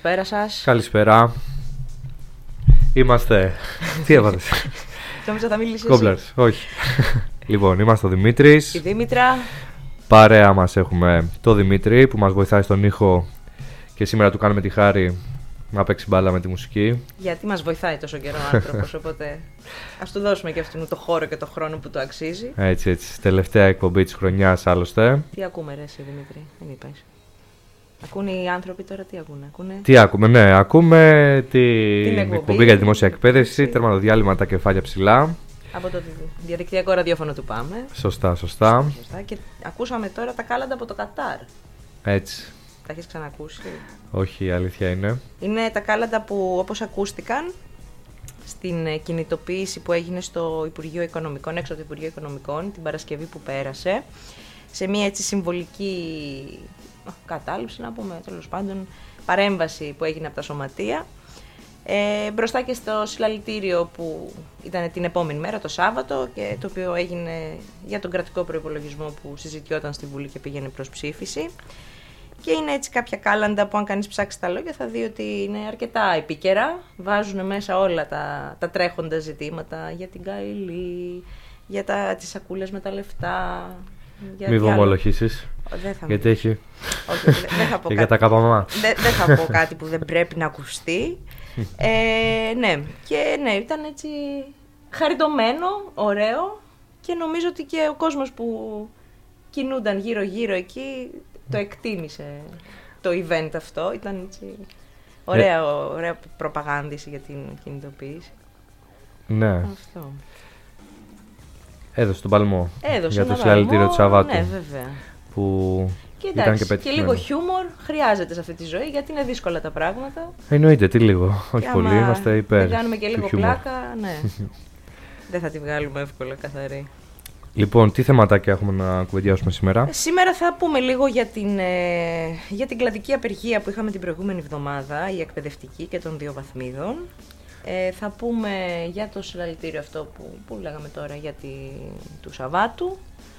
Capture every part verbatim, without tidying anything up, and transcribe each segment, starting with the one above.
καλησπέρα σας. Καλησπέρα. Είμαστε. Τι έβαλες? Νόμιζα θα μιλήσεις Κόμπλαρς, όχι. Λοιπόν, είμαστε ο Δημήτρης. Η Δήμητρα. Παρέα μας έχουμε το Δημήτρη που μας βοηθάει στον ήχο και σήμερα του κάνουμε τη χάρη να παίξει μπάλα με τη μουσική. Γιατί μας βοηθάει τόσο καιρό ο άνθρωπος, οπότε ας του δώσουμε και αυτόν το χώρο και το χρόνο που το αξίζει. Έτσι, έτσι. Τελευταία εκπομπή της χρονιάς άλλωστε. Τι ακούμε ρε εσύ Δημήτρη, δεν είπες? Ακούνε οι άνθρωποι τώρα, τι ακούνε, ακούνε... Τι ακούμε, ναι, ακούμε τη... την εκπομπή, εκπομπή για τη δημόσια εκπαίδευση, τέρμα το διάλειμμα, τα κεφάλια ψηλά. Από το διαδικτυακό ραδιόφωνο του Πάμε. Σωστά, σωστά. Σωστά. Και ακούσαμε τώρα τα κάλαντα από το Κατάρ. Έτσι. Τα έχεις ξανακούσει? Όχι, η αλήθεια είναι. Είναι τα κάλαντα που όπως ακούστηκαν στην κινητοποίηση που έγινε στο Υπουργείο Οικονομικών, έξω από το Υπουργείο Οικονομικών, την Παρασκευή που πέρασε, σε μια έτσι συμβολική κατάληψη, να πούμε, τέλος πάντων, παρέμβαση που έγινε από τα σωματεία. Ε, μπροστά και στο συλλαλητήριο που ήταν την επόμενη μέρα, το Σάββατο, και το οποίο έγινε για τον κρατικό προϋπολογισμό που συζητιόταν στη Βουλή και πήγαινε προς ψήφιση. Και είναι έτσι κάποια κάλαντα που αν κανείς ψάξει τα λόγια θα δει ότι είναι αρκετά επίκαιρα. Βάζουν μέσα όλα τα, τα τρέχοντα ζητήματα για την Καηλή, για τα, τις σακούλες με τα λεφτά. Μη βομολογήσεις. Γιατί έχει. Όχι, δεν θα πω και κάτι. για τα καπαμά. Δεν, δεν θα πω κάτι που δεν πρέπει να ακουστεί. ε, ναι, και ναι, ήταν έτσι χαριτωμένο, ωραίο, και νομίζω ότι και ο κόσμος που κινούνταν γύρω-γύρω εκεί το εκτίμησε το event αυτό. Ήταν έτσι ωραία, ε, ωραία προπαγάνδηση για την κινητοποίηση. Ναι. Αυτό. Έδωσε τον παλμό. Έδωσε για το συλλαλητήριο του Σαββάτου. Ναι, βέβαια. Που και, εντάξει, ήταν και, και λίγο χιούμορ χρειάζεται σε αυτή τη ζωή, γιατί είναι δύσκολα τα πράγματα. Εννοείται, τι λίγο. Όχι πολύ, είμαστε υπέρ. Δεν κάνουμε και λίγο χιούμορ. πλάκα, ναι. Δεν θα τη βγάλουμε εύκολα καθαρή. Λοιπόν, τι θεματάκια έχουμε να κουβεντιάσουμε σήμερα? Σήμερα θα πούμε λίγο για την, ε, για την κλαδική απεργία που είχαμε την προηγούμενη εβδομάδα, η εκπαιδευτική και των δύο βαθμίδων. Ε, θα πούμε για το συλλαλητήριο αυτό που, που λέγαμε τώρα, για τη, του Σαββάτου.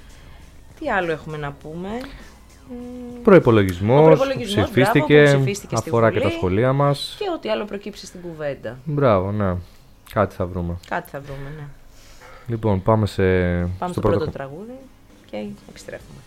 Τι άλλο έχουμε να πούμε? Προϋπολογισμός, προϋπολογισμός ψηφίστηκε, μπράβο, ψηφίστηκε αφορά στη και τα σχολεία μας. Και ό,τι άλλο προκύψει στην κουβέντα. Μπράβο, ναι. Κάτι θα βρούμε. Κάτι θα βρούμε, ναι. Λοιπόν, πάμε, σε... πάμε στο, στο πρώτο, πρώτο τραγούδι και επιστρέφουμε.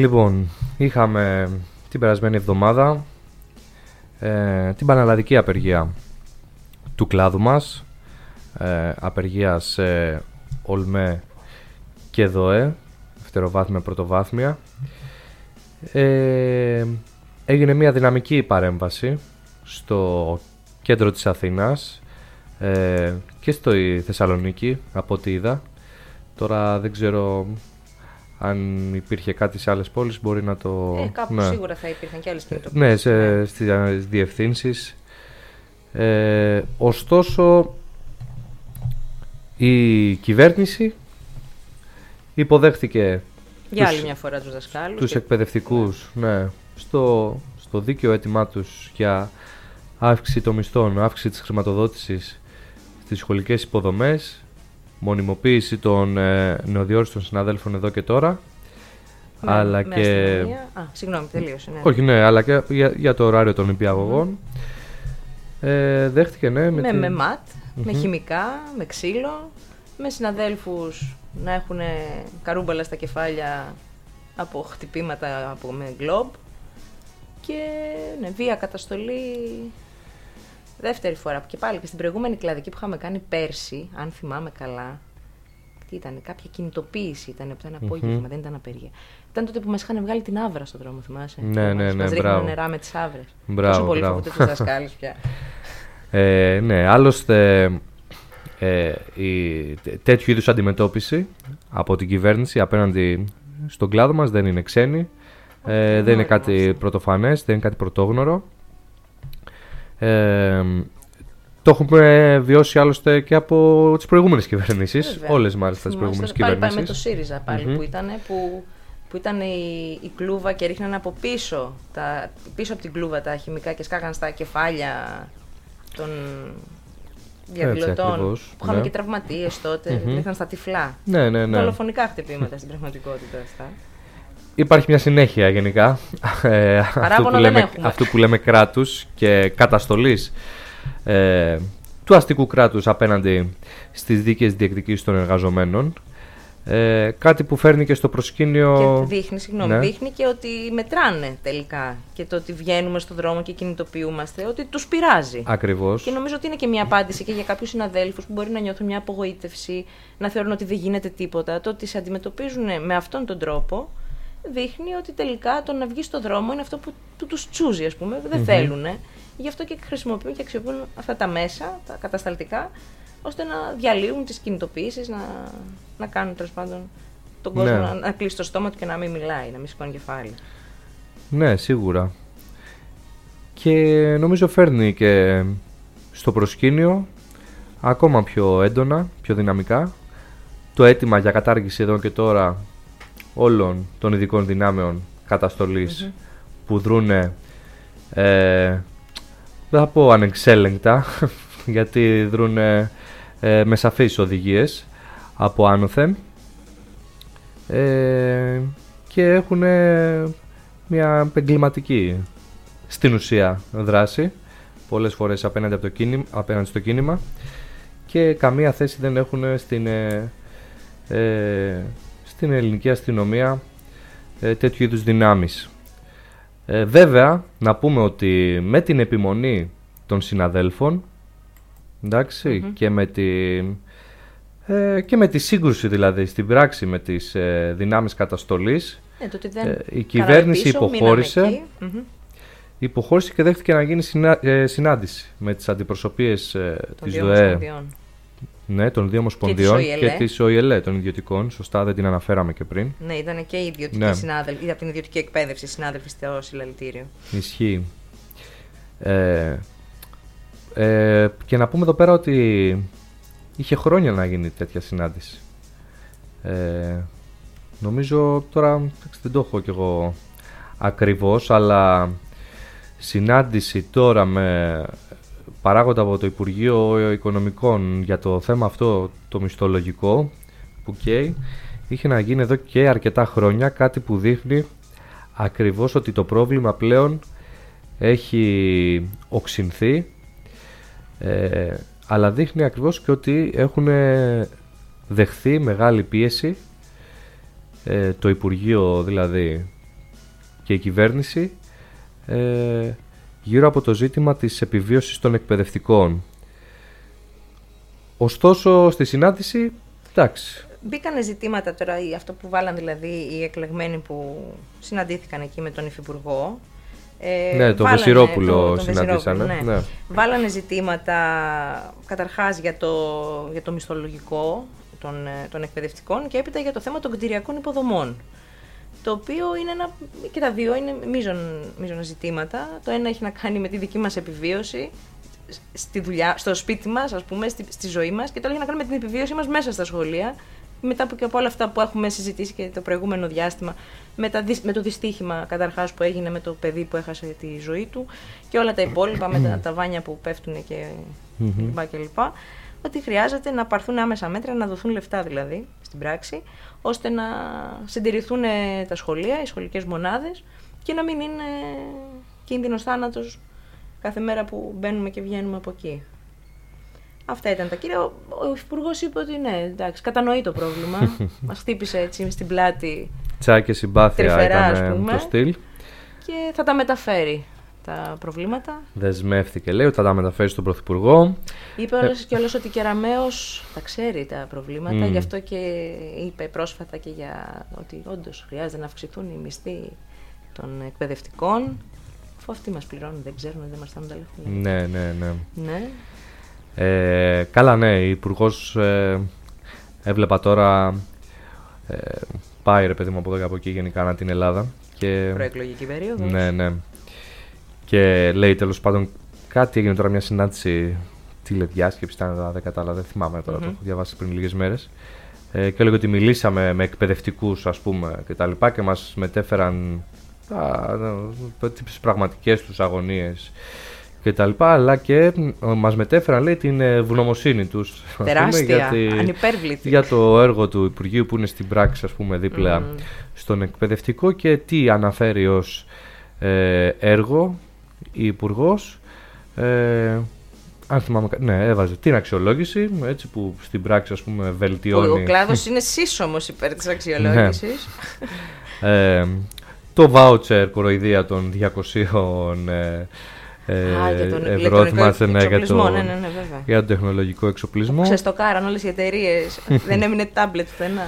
Λοιπόν, είχαμε την περασμένη εβδομάδα ε, την πανελλαδική απεργία του κλάδου μας, ε, απεργία σε ΟΛΜΕ και ΔΟΕ, δευτεροβάθμια, πρωτοβάθμια. Ε, έγινε μια δυναμική παρέμβαση στο κέντρο της Αθήνας ε, και στο Θεσσαλονίκη, από ό,τι είδα. Τώρα δεν ξέρω αν υπήρχε κάτι σε άλλες πόλεις, μπορεί να το... Ε, κάπου ναι. Σίγουρα θα υπήρχαν και άλλες κινητοποιήσεις. Ναι, σε, στις διευθύνσεις. Ε, ωστόσο, η κυβέρνηση υποδέχτηκε για τους, άλλη μια φορά τους δασκάλους. Τους και... εκπαιδευτικούς, ναι. ναι στο, στο δίκαιο αίτημά τους για αύξηση των μισθών, αύξηση της χρηματοδότησης στις σχολικές υποδομές, μονιμοποίηση των ε, νεοδιόριστων συναδέλφων εδώ και τώρα. Ναι, αλλά με και... αστυνομία. Α, συγγνώμη, τελείωσε. Ναι. Όχι, ναι, αλλά και για, για το ωράριο των νηπιαγωγών. Mm. Ε, δέχτηκε, ναι. Με, με, την... με ματ, mm-hmm. με χημικά, με ξύλο, με συναδέλφους να έχουν καρούμπαλα στα κεφάλια από χτυπήματα από, με γκλόμπ και ναι, βία καταστολή δεύτερη φορά. Και πάλι και στην προηγούμενη κλαδική που είχαμε κάνει πέρσι, αν θυμάμαι καλά, τι ήταν, κάποια κινητοποίηση ήταν από ένα απόγευμα, mm-hmm. δεν ήταν απεργία. Ήταν τότε που μας είχαν βγάλει την άβρα στον δρόμο, θυμάσαι. Ναι, ναι, ναι, μας μπράβο. νερά με τις άβρες. Μπράβο, Τόσο πολύ μπράβο. φοβούνται τους δασκάλους πια. Ε, ναι, άλλωστε ε, η, τέτοιου είδους αντιμετώπιση από την κυβέρνηση απέναντι στον κλάδο μας δεν είναι ξένη. Ε, δεν είναι κάτι πρωτοφανές, δεν είναι κάτι πρωτόγνωρο. Ε, το έχουμε βιώσει άλλωστε και από τις προηγούμενες κυβερνήσεις. Βέβαια. Όλες μάλιστα τις προηγούμενες πάλι, κυβερνήσεις. Πάλι με το ΣΥΡΙΖΑ πάλι mm-hmm. που ήταν, που, που ήταν η, η κλούβα και ρίχναν από πίσω, τα, πίσω από την κλούβα τα χημικά και σκάγαν στα κεφάλια των διαδηλωτών. Που είχαμε ναι. και τραυματίες τότε, mm-hmm. ρίχναν στα τυφλά. Ναι, ναι, ναι. Δολοφονικά χτυπήματα στην πραγματικότητα αυτά. Υπάρχει μια συνέχεια γενικά ε, αυτού, που λέμε, αυτού που λέμε κράτους και καταστολής ε, του αστικού κράτους απέναντι στις δίκαιες διεκδικήσεις των εργαζομένων. Ε, κάτι που φέρνει και στο προσκήνιο... Και δείχνει, συγγνώμη, ναι. δείχνει και ότι μετράνε τελικά και το ότι βγαίνουμε στον δρόμο και κινητοποιούμαστε, ότι τους πειράζει. Ακριβώς. Και νομίζω ότι είναι και μια απάντηση και για κάποιους συναδέλφους που μπορεί να νιώθουν μια απογοήτευση, να θεωρούν ότι δεν γίνεται τίποτα. Το ότι σε αντιμετωπίζουν με αυτόν τον τρόπο δείχνει ότι τελικά το να βγει στον δρόμο είναι αυτό που, που τους τσούζει, ας πούμε, δεν mm-hmm. θέλουν. Γι' αυτό και χρησιμοποιούν και αξιοποιούν αυτά τα μέσα, τα κατασταλτικά, ώστε να διαλύουν τις κινητοποιήσεις, να, να κάνουν τέλος πάντων τον κόσμο ναι. να, να κλείσει το στόμα του και να μην μιλάει, να μην σηκώνει κεφάλι. Ναι, σίγουρα. Και νομίζω φέρνει και στο προσκήνιο ακόμα πιο έντονα, πιο δυναμικά το αίτημα για κατάργηση εδώ και τώρα όλων των ειδικών δυνάμεων καταστολής mm-hmm. που δρούνε ε, δεν θα πω ανεξέλεγκτα γιατί δρούνε ε, με σαφείς οδηγίες από άνωθεν ε, και έχουν μια εγκληματική στην ουσία δράση πολλές φορές απέναντι, από το κίνημα, απέναντι στο κίνημα και καμία θέση δεν έχουν στην, ε, ε, στην ελληνική αστυνομία ε, τέτοιου είδους δυνάμεις. Ε, βέβαια, να πούμε ότι με την επιμονή των συναδέλφων, εντάξει, mm-hmm. και, με τη, ε, και με τη σύγκρουση δηλαδή στην πράξη με τις ε, δυνάμεις καταστολής, ε, το δεν ε, η κυβέρνηση πίσω, υποχώρησε, mm-hmm. υποχώρησε και δέχτηκε να γίνει συνά, ε, συνάντηση με τις αντιπροσωπείες ε, της ΔΟΕ, ναι, των δύο ομοσπονδιών και, και της ΟΗΕΛΕ των ιδιωτικών. Σωστά, δεν την αναφέραμε και πριν. Ναι, ήταν και οι ιδιωτικοί ναι. συνάδελφοι, από την ιδιωτική εκπαίδευση συνάδελφοι στο συλλαλητήριο. Ισχύει. Ε, ε, και να πούμε εδώ πέρα ότι είχε χρόνια να γίνει τέτοια συνάντηση. Ε, νομίζω τώρα δεν το έχω κι εγώ ακριβώς, αλλά συνάντηση τώρα με παράγοντα από το Υπουργείο Οικονομικών για το θέμα αυτό το μισθολογικό που καίει, είχε να γίνει εδώ και αρκετά χρόνια, κάτι που δείχνει ακριβώς ότι το πρόβλημα πλέον έχει οξυνθεί, ε, αλλά δείχνει ακριβώς και ότι έχουν δεχθεί μεγάλη πίεση, ε, το Υπουργείο δηλαδή και η κυβέρνηση ε, γύρω από το ζήτημα της επιβίωσης των εκπαιδευτικών. Ωστόσο, στη συνάντηση, εντάξει. Μπήκανε ζητήματα τώρα, αυτό που βάλαν δηλαδή οι εκλεγμένοι που συναντήθηκαν εκεί με τον Υφυπουργό. Ε, ναι, τον Βεσιρόπουλο συναντήσανε. Ναι. Ναι. Βάλανε ζητήματα καταρχάς για το, για το μισθολογικό των, των εκπαιδευτικών και έπειτα για το θέμα των κτηριακών υποδομών. Το οποίο είναι ένα, και τα δύο είναι μείζον, μείζωνα ζητήματα. Το ένα έχει να κάνει με τη δική μας επιβίωση στη δουλειά, στο σπίτι μας, ας πούμε, στη, στη ζωή μας, και το άλλο έχει να κάνει με την επιβίωση μας μέσα στα σχολεία. Μετά από, και από όλα αυτά που έχουμε συζητήσει και το προηγούμενο διάστημα, με, τα, με το δυστύχημα καταρχάς που έγινε με το παιδί που έχασε τη ζωή του και όλα τα υπόλοιπα με τα ταβάνια που πέφτουν και λοιπά και λοιπά, ότι χρειάζεται να πάρθουν άμεσα μέτρα, να δοθούν λεφτά δηλαδή στην πράξη, ώστε να συντηρηθούν τα σχολεία, οι σχολικές μονάδες και να μην είναι κίνδυνος θάνατος κάθε μέρα που μπαίνουμε και βγαίνουμε από εκεί. Αυτά ήταν τα κύρια. Ο, ο Υφυπουργός είπε ότι ναι, εντάξει, κατανοεί το πρόβλημα. Μας χτύπησε έτσι στην πλάτη. Τσάκη συμπάθεια ήταν το στυλ. Και θα τα μεταφέρει τα προβλήματα. Δεσμεύτηκε, λέει, ότι θα τα μεταφέρει στον Πρωθυπουργό. Είπε όλες και όλες ότι και Κεραμέως τα ξέρει τα προβλήματα. Mm. Γι' αυτό και είπε πρόσφατα και για ότι όντως χρειάζεται να αυξηθούν οι μισθοί των εκπαιδευτικών. Αφού αυτοί μας πληρώνουν, δεν ξέρουν, δεν μας στάνουν τα λεφτά. Ναι, ναι, ναι. ναι. Ε, καλά, ναι, η Υπουργός ε, έβλεπα τώρα ε, πάει ρε παιδί μου από εδώ και από εκεί γενικά ανά την Ελλάδα και, προεκλογική περίοδος. Ναι, ναι. Και λέει τέλος πάντων κάτι έγινε τώρα, μια συνάντηση τηλεδιάσκεψη ήταν, δεν κατάλαβα, δεν θυμάμαι τώρα, mm-hmm. το έχω διαβάσει πριν λίγες μέρες ε, και έλεγε ότι μιλήσαμε με εκπαιδευτικούς ας πούμε και τα λοιπά και μας μετέφεραν τις πραγματικές τους αγωνίες και τα λοιπά, αλλά και μας μετέφεραν, λέει, την ευγνωμοσύνη τους. Τεράστια, για, τη, ανυπέρβλητη. Για το έργο του Υπουργείου που είναι στην πράξη, ας πούμε, δίπλα mm. στον εκπαιδευτικό και τι αναφέρει ως ε, έργο η Υπουργός. Ε, αν θυμάμαι, ναι, έβαζε την αξιολόγηση, έτσι, που στην πράξη, ας πούμε, βελτιώνει. Ο κλάδος είναι σύσσωμος υπέρ της αξιολόγησης. ε, το voucher κοροϊδία των διακοσίων ε, Α, για τον ευρώ, θυμάσαι, ναι, για, το, ναι, ναι, ναι, για τον τεχνολογικό εξοπλισμό. Ξεστοκάραν όλες οι εταιρείες, δεν έμεινε τάμπλετ πουθενά.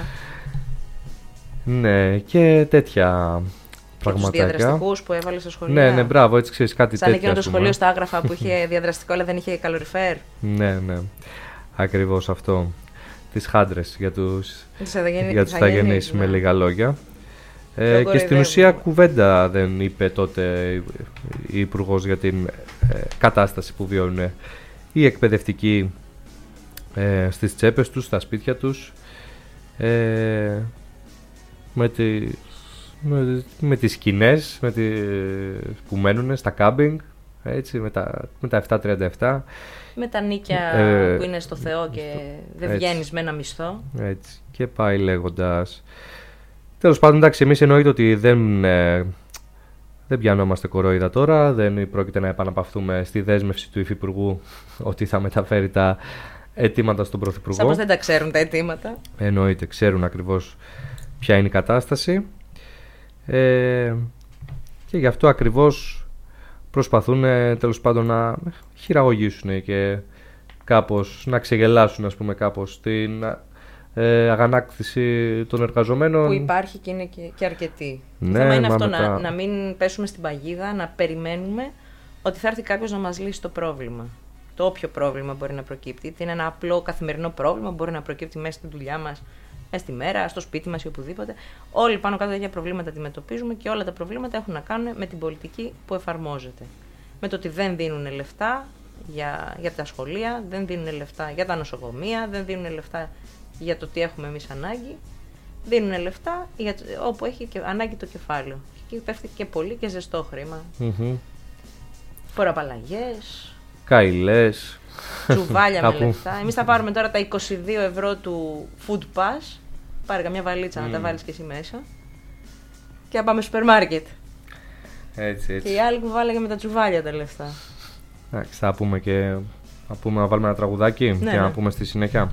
Ναι, και τέτοια πραγματάκια. Και τους διαδραστικούς που έβαλε στο σχολείο. Ναι, ναι, μπράβο, έτσι ξέρεις κάτι σαν τέτοια. Σαν εκείνο το σχολείο στα Άγραφα που είχε διαδραστικό αλλά δεν είχε καλοριφέρ. Ναι, ναι, ακριβώς αυτό. Τις χάντρες για τους, για τους θαγενείς, με λίγα λόγια. Ε, και στην ουσία κουβέντα δεν είπε τότε η Υπουργός για την ε, κατάσταση που βιώνουν οι εκπαιδευτικοί ε, στις τσέπες τους, στα σπίτια τους, ε, με, τη, με, με τις σκηνές με τη, που μένουν στα κάμπινγκ, έτσι, με τα, με τα επτακόσια τριάντα επτά. Με τα νίκια ε, που είναι στο Θεό και δεν βγαίνεις με ένα μισθό. Έτσι, και πάει λέγοντας. Τέλος πάντων, εντάξει, εμείς εννοείται ότι δεν, ε, δεν πιανόμαστε κορόιδα τώρα, δεν πρόκειται να επαναπαυθούμε στη δέσμευση του Υφυπουργού ότι θα μεταφέρει τα αιτήματα στον Πρωθυπουργό. Σαν πως δεν τα ξέρουν τα αιτήματα. Εννοείται, ξέρουν ακριβώς ποια είναι η κατάσταση ε, και γι' αυτό ακριβώς προσπαθούν τέλος πάντων να χειραγωγήσουν και κάπως να ξεγελάσουν, ας πούμε, κάπως την Ε, αγανάκτηση των εργαζομένων. Που υπάρχει και είναι και, και αρκετή. Ναι, το θέμα είναι αυτό, μετά... να, να μην πέσουμε στην παγίδα, να περιμένουμε ότι θα έρθει κάποιος να μας λύσει το πρόβλημα. Το όποιο πρόβλημα μπορεί να προκύπτει. Είτε είναι ένα απλό καθημερινό πρόβλημα, μπορεί να προκύπτει μέσα στη δουλειά μας, μέσα στη μέρα, στο σπίτι μας ή οπουδήποτε. Όλοι πάνω κάτω τέτοια προβλήματα αντιμετωπίζουμε και όλα τα προβλήματα έχουν να κάνουν με την πολιτική που εφαρμόζεται. Με το ότι δεν δίνουν λεφτά για, για τα σχολεία, δεν δίνουν λεφτά για τα νοσοκομεία, δεν δίνουν λεφτά για το τι έχουμε εμείς ανάγκη, δίνουν λεφτά για το, όπου έχει και ανάγκη το κεφάλαιο. Και πέφτει και πολύ και ζεστό χρήμα. Mm-hmm. Φοροαπαλλαγές, καηλές, τσουβάλια με λεφτά. Εμείς θα πάρουμε τώρα τα είκοσι δύο ευρώ του Food Pass, πάρε καμιά βαλίτσα mm. να τα βάλεις και εσύ μέσα και να πάμε στο σούπερ μάρκετ. Έτσι, έτσι. Και οι άλλοι που βάλεγε με τα τσουβάλια τα λεφτά. Εντάξει, θα πούμε και θα πούμε να βάλουμε ένα τραγουδάκι ναι, και ναι. να πούμε στη συνέχεια.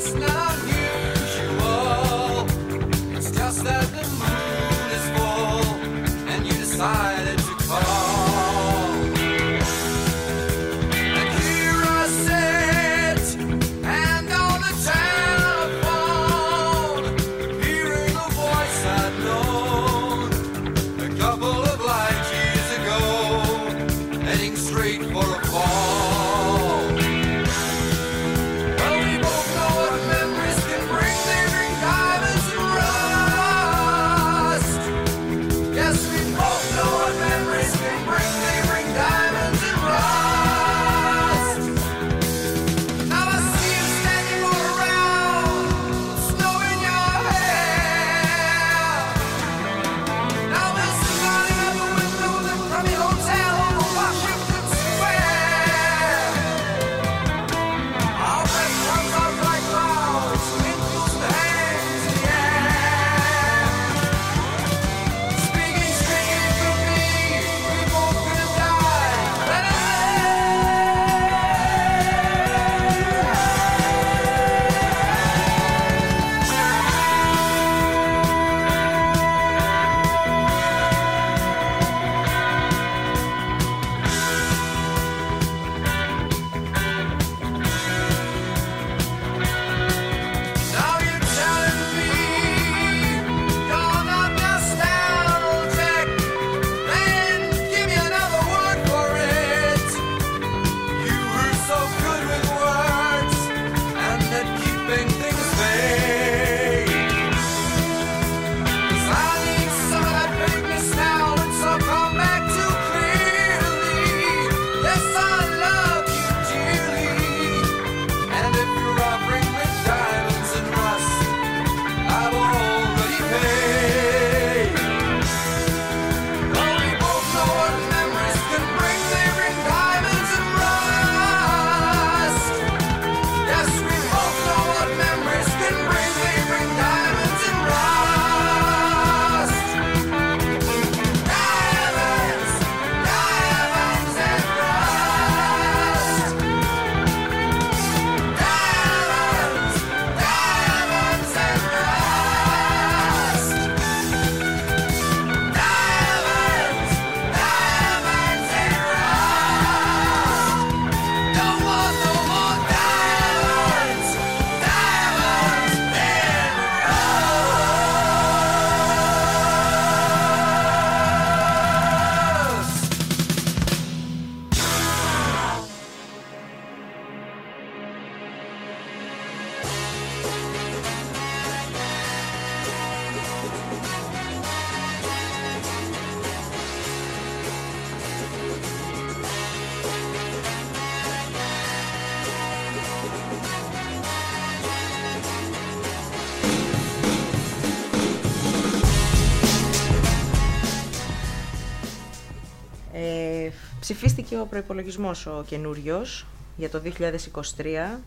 Ψηφίστηκε ο προϋπολογισμός ο καινούριος για το δύο χιλιάδες είκοσι τρία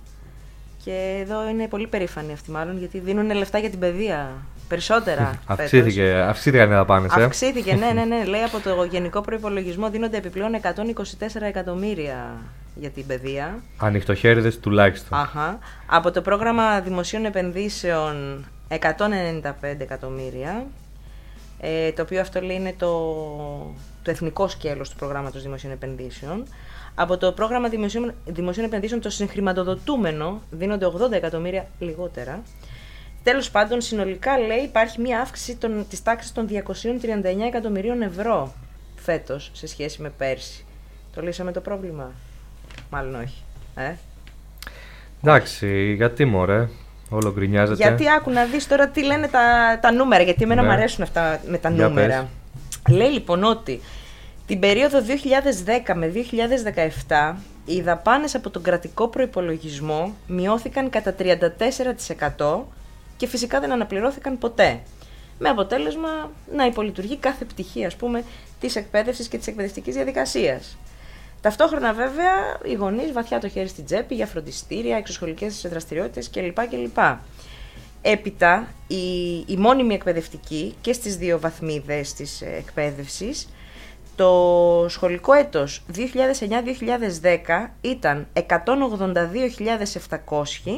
και εδώ είναι πολύ περήφανοι αυτοί μάλλον γιατί δίνουν λεφτά για την παιδεία. Περισσότερα. Αυξήθηκε, αυξήθηκαν οι δαπάνες. Ε? Αυξήθηκε, ναι, ναι, ναι. Λέει από το γενικό προϋπολογισμό δίνονται επιπλέον εκατόν είκοσι τέσσερα εκατομμύρια για την παιδεία. Ανοιχτοχέριδες τουλάχιστον. Αχα. Από το πρόγραμμα δημοσίων επενδύσεων εκατόν ενενήντα πέντε εκατομμύρια. Ε, το οποίο αυτό λέει είναι το, το εθνικό σκέλος του προγράμματος δημοσίων επενδύσεων. Από το πρόγραμμα δημοσίων, δημοσίων επενδύσεων το συγχρηματοδοτούμενο δίνονται ογδόντα εκατομμύρια λιγότερα. Τέλος πάντων, συνολικά λέει υπάρχει μια αύξηση των, της τάξης των διακόσια τριάντα εννέα εκατομμυρίων ευρώ φέτος σε σχέση με πέρσι. Το λύσαμε το πρόβλημα? Μάλλον όχι. Ε? Εντάξει, γιατί μωρέ, όλο γκρινιάζεται. Γιατί άκου να δεις τώρα τι λένε τα, τα νούμερα, γιατί εμένα ναι. μου αρέσουν αυτά με τα Για νούμερα. Πες. Λέει λοιπόν ότι την περίοδο δύο χιλιάδες δέκα με δύο χιλιάδες δεκαεπτά οι δαπάνες από τον κρατικό προϋπολογισμό μειώθηκαν κατά τριάντα τέσσερα τοις εκατό και φυσικά δεν αναπληρώθηκαν ποτέ. Με αποτέλεσμα να υπολειτουργεί κάθε πτυχή, ας πούμε, της εκπαίδευσης και της εκπαιδευτικής διαδικασίας. Ταυτόχρονα, βέβαια, οι γονείς βαθιά το χέρι στην τσέπη για φροντιστήρια, εξωσχολικές δραστηριότητες κλπ. κλπ. Έπειτα, η, η μόνιμη εκπαιδευτική και στις δύο βαθμίδες της εκπαίδευσης, το σχολικό έτος δύο χιλιάδες εννιά δύο χιλιάδες δέκα ήταν εκατόν ογδόντα δύο χιλιάδες επτακόσιοι,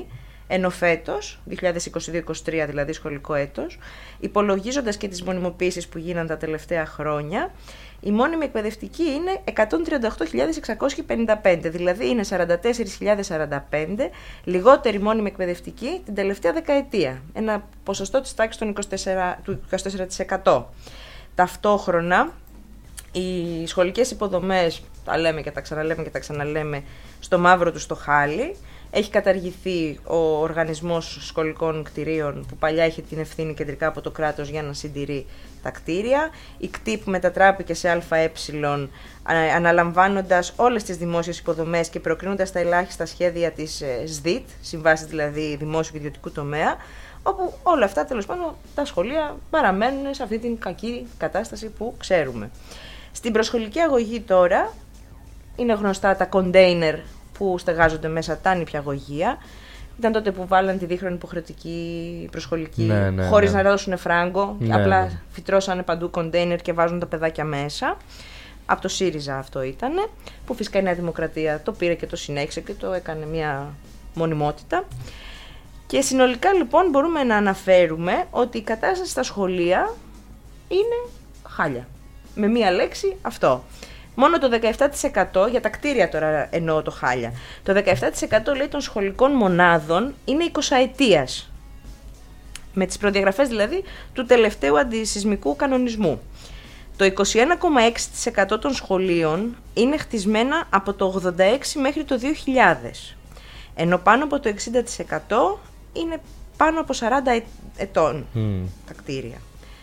Ενώ φέτος, είκοσι είκοσι δύο είκοσι τρία δηλαδή σχολικό έτος, υπολογίζοντας και τις μονιμοποίησεις που γίναν τα τελευταία χρόνια, η μόνιμη εκπαιδευτική είναι εκατόν τριάντα οκτώ χιλιάδες εξακόσιοι πενήντα πέντε, δηλαδή είναι σαράντα τέσσερις χιλιάδες σαράντα πέντε λιγότερη μόνιμη εκπαιδευτική την τελευταία δεκαετία. Ένα ποσοστό της τάξης των είκοσι τέσσερα, του είκοσι τέσσερα τοις εκατό. Ταυτόχρονα, οι σχολικές υποδομές, τα λέμε και τα ξαναλέμε και τα ξαναλέμε, στο μαύρο του στο χάλι. Έχει καταργηθεί ο οργανισμός σχολικών κτηρίων που παλιά είχε την ευθύνη κεντρικά από το κράτος για να συντηρεί τα κτίρια. Η ΚΤΙΠ μετατράπηκε σε ΑΕ, αναλαμβάνοντας όλες τις δημόσιες υποδομές και προκρίνοντας τα ελάχιστα σχέδια της ΣΔΙΤ, συμβάσεις δηλαδή δημόσιου και ιδιωτικού τομέα, όπου όλα αυτά τέλος πάντων τα σχολεία παραμένουν σε αυτή την κακή κατάσταση που ξέρουμε. Στην προσχολική αγωγή τώρα είναι γνωστά τα κοντέινερ που στεγάζονται μέσα τα νηπιαγωγεία. Ήταν τότε που βάλαν τη δίχρονη υποχρεωτική προσχολική, ναι, ναι, χωρίς ναι. να δώσουν φράγκο, ναι, απλά ναι. φυτρώσανε παντού κοντέινερ και βάζουν τα παιδάκια μέσα. Από το ΣΥΡΙΖΑ αυτό ήταν, που φυσικά η Νέα Δημοκρατία το πήρε και το συνέχισε και το έκανε μια μονιμότητα. Και συνολικά λοιπόν μπορούμε να αναφέρουμε ότι η κατάσταση στα σχολεία είναι χάλια. Με μία λέξη αυτό. Μόνο το δεκαεπτά τοις εκατό, για τα κτίρια τώρα εννοώ το χάλια, το δεκαεπτά τοις εκατό λέει των σχολικών μονάδων είναι εικοσαετίας. Με τις προδιαγραφές δηλαδή του τελευταίου αντισυσμικού κανονισμού. Το είκοσι ένα κόμμα έξι τοις εκατό των σχολείων είναι χτισμένα από το ογδόντα έξι μέχρι το δύο χιλιάδες. Ενώ πάνω από το εξήντα τοις εκατό είναι πάνω από σαράντα ετών mm. τα κτίρια.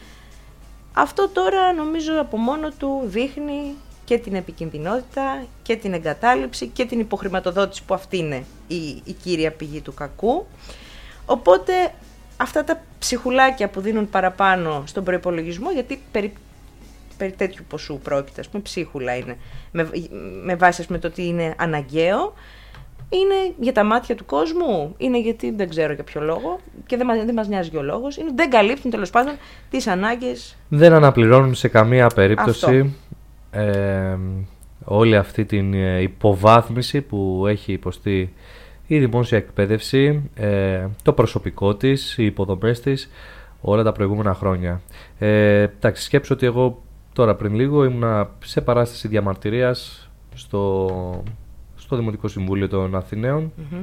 Αυτό τώρα νομίζω από μόνο του δείχνει και την επικινδυνότητα και την εγκατάλειψη και την υποχρηματοδότηση, που αυτή είναι η, η κύρια πηγή του κακού. Οπότε αυτά τα ψυχουλάκια που δίνουν παραπάνω στον προϋπολογισμό, γιατί περί, περί τέτοιου ποσού πρόκειται, ας πούμε, ψίχουλα είναι, με, με βάση με το τι είναι αναγκαίο, είναι για τα μάτια του κόσμου, είναι γιατί δεν ξέρω για ποιο λόγο και δεν μας, δεν μας νοιάζει ο λόγος, είναι, δεν καλύπτουν τέλος πάντων τις ανάγκες. Δεν αναπληρώνουν σε καμία περίπτωση ε, όλη αυτή την υποβάθμιση που έχει υποστεί η δημόσια εκπαίδευση, ε, το προσωπικό της, οι υποδομές της όλα τα προηγούμενα χρόνια. Ε, εντάξει, σκέψω ότι εγώ τώρα πριν λίγο ήμουνα σε παράσταση διαμαρτυρίας στο... στο Δημοτικό Συμβούλιο των Αθηναίων, mm-hmm.